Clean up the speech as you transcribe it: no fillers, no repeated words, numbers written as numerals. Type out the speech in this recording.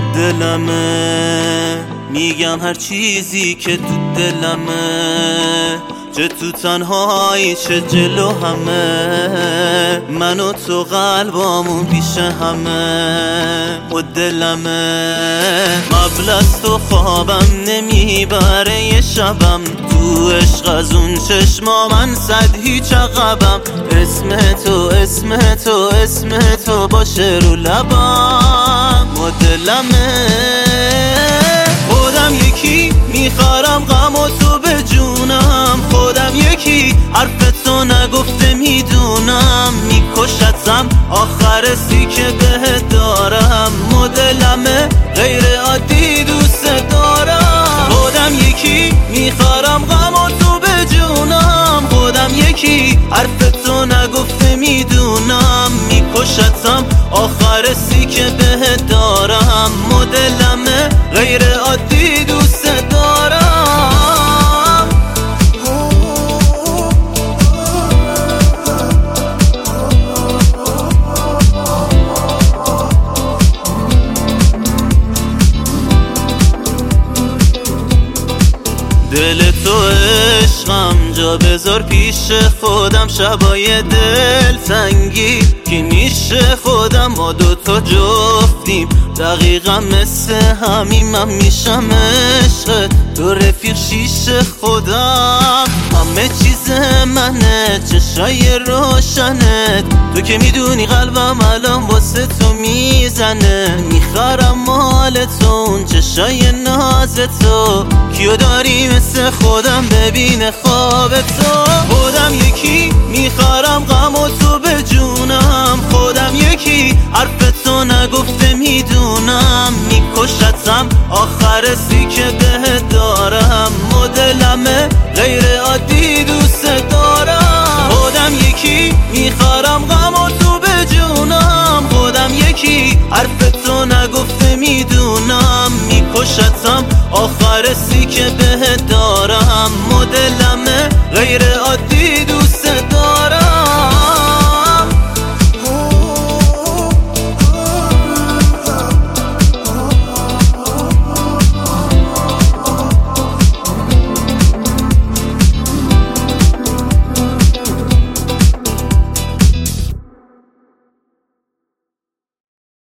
دلمه میگم هر چیزی که تو دلمه، چه تو تنهایی چه جلو همه، من و تو قلبامون پیش همه. و دلمه قبل از تو خوابم نمیبره یه شبم، تو عشق از اون چشما من صد هیچ عقبم. اسم تو اسم تو اسم تو باشه رو لبم. و دلمه خودم یکی میخارم غم و تو به جونم، خودم یکی حرف تو نگفته میدونم، میکشتم آخر سی که بهت دارم. و دلمه غیر عادی دوست دارم، خودم یکی میخارم غم و تو به جونم، خودم یکی حرف تو نگفته میدونم، میکشتم آخر سی که بهت دارم. و دلمه غیر عادی دوست دارم. دل تو عشقم جا بذار پیش خودم، شبای دل تنگی که میشه خودم، ما دوتا جفتیم دقیقا مثل همین، من میشم عشقت تو رفیق شیش خودم. همه چیز منه چشای روشنت، تو که میدونی قلبم الان واسه تو میزنه، میخرم مال تو اون چشای ناز تو، کیو داری مثل خودم ببین خواب تو. خودم یکی میخارم غم و تو به جونم، خودم یکی حرف تو نگفته میدونم، میکشتم آخر سی که بهت دارم. و دلمه غیر عادی دوست دارم، خودم یکی میخارم غم و تو به جونم، خودم یکی حرف تو نگفته میدونم، میکشتم آخر سی که بهت دارم. و دلمه غیر عادی